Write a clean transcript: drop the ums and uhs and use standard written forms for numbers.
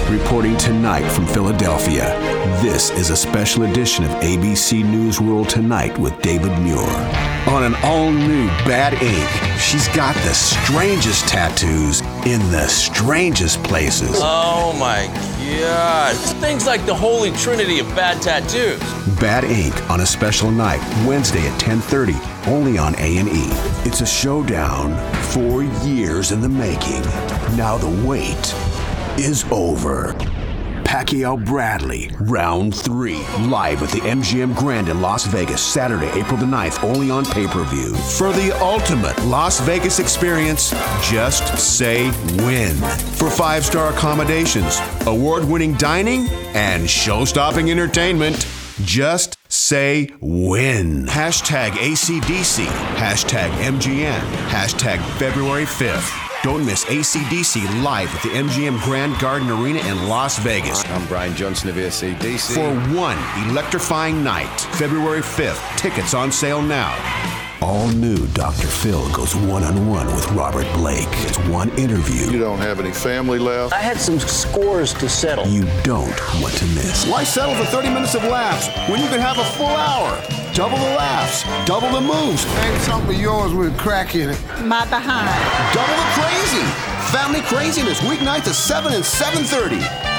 Reporting tonight from Philadelphia, this is a special edition of ABC News World Tonight with David Muir. On an all-new Bad Ink, she's got the strangest tattoos in the strangest places. Oh my God. Things like the holy trinity of bad tattoos. Bad Ink on a special night, Wednesday at 10:30, only on A&E. It's a showdown 4 years in the making. Now the wait is over. Pacquiao Bradley, round 3, live at the MGM Grand in Las Vegas, Saturday, April the 9th, only on pay-per-view. For the ultimate Las Vegas experience, just say win. For 5-star accommodations, award-winning dining, and show-stopping entertainment, just say win. Hashtag ACDC, hashtag MGM, hashtag February 5th. Don't miss AC/DC live at the MGM Grand Garden Arena in Las Vegas. I'm Brian Johnson of AC/DC. For one electrifying night, February 5th. Tickets on sale now. All new Dr. Phil goes one-on-one with Robert Blake. It's one interview You don't have any family left? I had some scores to settle. you don't want to miss. Why settle for 30 minutes of laughs when you can have a full hour? Double the laughs, double the moves. Name something of yours with crack in it. My behind. Double the crazy. Family Craziness, weeknights at 7 and 7:30.